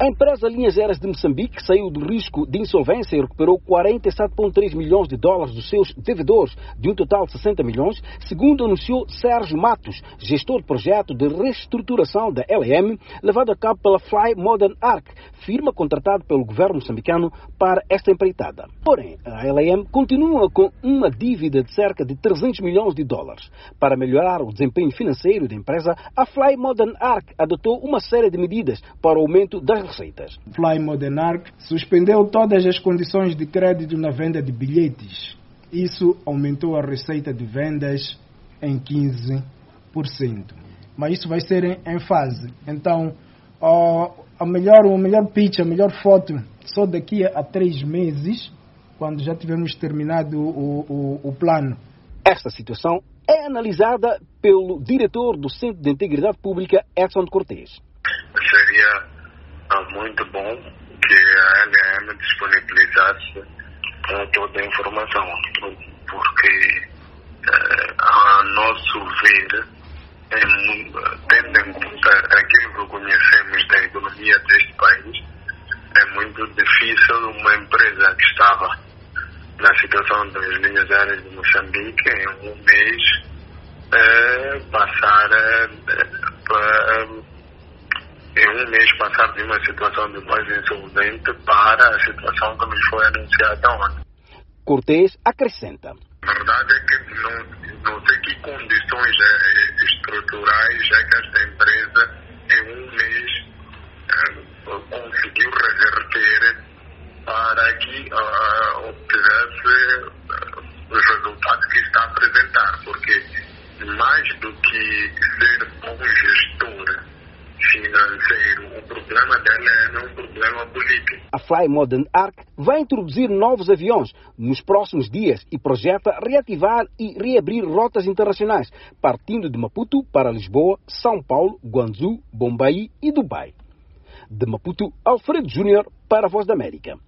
A empresa Linhas Aéreas de Moçambique saiu do risco de insolvência e recuperou 47,3 milhões de dólares dos seus devedores, de um total de 60 milhões, segundo anunciou Sérgio Matos, gestor de projeto de reestruturação da LM, levado a cabo pela Fly Modern Arc, firma contratada pelo governo moçambicano para esta empreitada. Porém, a LM continua com uma dívida de cerca de 300 milhões de dólares. Para melhorar o desempenho financeiro da empresa, a Fly Modern Arc adotou uma série de medidas para o aumento das receitas. Fly Modern Arc suspendeu todas as condições de crédito na venda de bilhetes. Isso aumentou a receita de vendas em 15%. Mas isso vai ser em fase. Então, o melhor pitch, a melhor foto, só daqui a 3 meses, quando já tivermos terminado o plano. Esta situação é analisada pelo diretor do Centro de Integridade Pública, Edson Cortês. Seria muito bom que a LM disponibilizasse toda a informação, porque, a nosso ver, tendo em conta aquilo que conhecemos da economia deste país, é muito difícil uma empresa que estava na situação das linhas aéreas de Moçambique em um mês passar de uma situação de quase insolvente para a situação que nos foi anunciada ontem. Cortês acrescenta. A verdade é que não sei que condições estruturais é que esta empresa em um mês conseguiu reverter para que obtivesse os resultados que está a apresentar, porque mais do que ser bom gestor financeiro, o problema dela é um problema político. A Fly Modern Arc vai introduzir novos aviões nos próximos dias e projeta reativar e reabrir rotas internacionais, partindo de Maputo para Lisboa, São Paulo, Guangzhou, Bombaí e Dubai. De Maputo, Alfredo Júnior para a Voz da América.